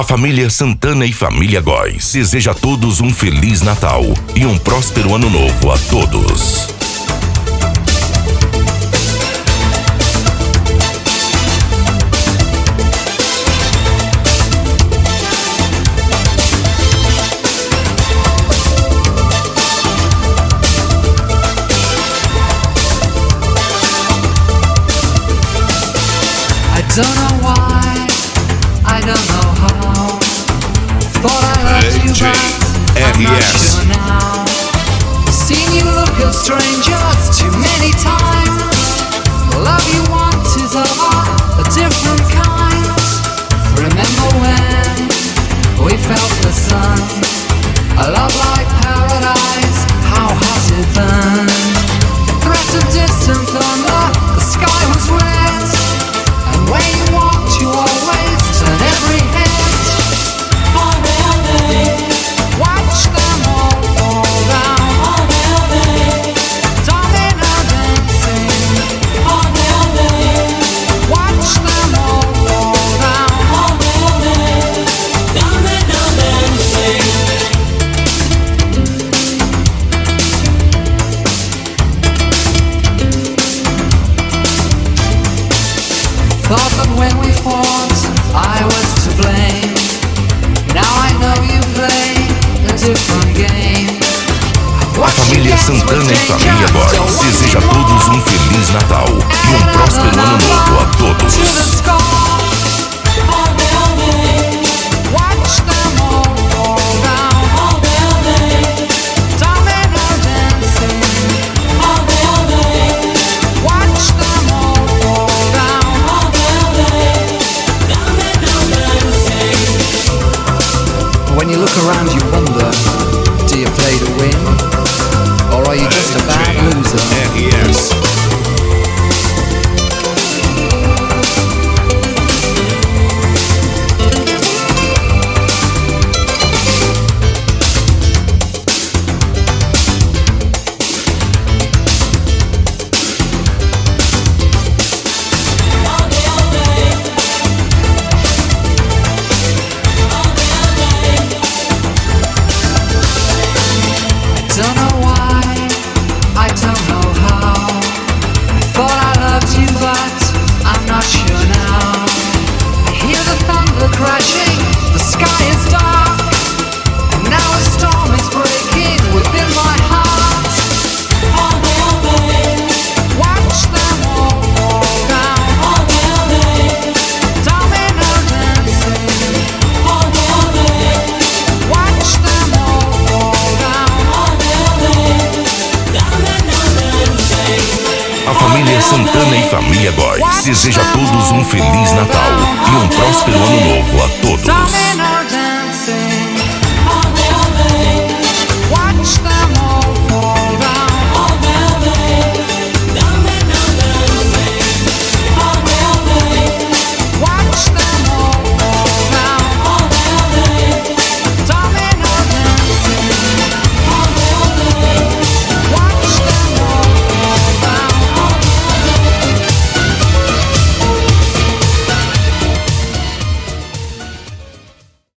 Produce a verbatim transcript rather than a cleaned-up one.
A família Santana e família Góes deseja a todos um Feliz Natal e um próspero Ano Novo a todos. Don't know why, I don't know how. Thought I loved you, but I'm not sure now. Seen you look at strangers too many times. The love you want is of a different kind. Remember when we felt the sun? A love like paradise, how has it burned? Threat of distant thunder, the sky was red. Where you walked, you always turn every head. All day, all day, watch them all fall down. All day, all day, domino dancing. All day, all day, watch them all fall down. All day, all day, domino dancing. Thought that when we fought, I was to blame. Now I know you play a different game. A família Santana e família Góes deseja a todos um Feliz Natal e um próspero Ano Novo a todos. When you look around you wonder, do you play to win? Or are you just a bad loser? Yes. Don't know why, I don't know how. Thought I loved you, but I'm not sure now. I hear the thunder crashing, the sky is dark, and now a storm is breaking within my heart. All day, all day, watch them all fall down. All day, all day, domino dancing. All day, all day, watch them all fall down. A família Santana e família Góes deseja a todos um Feliz Natal e um próspero Ano Novo a todos.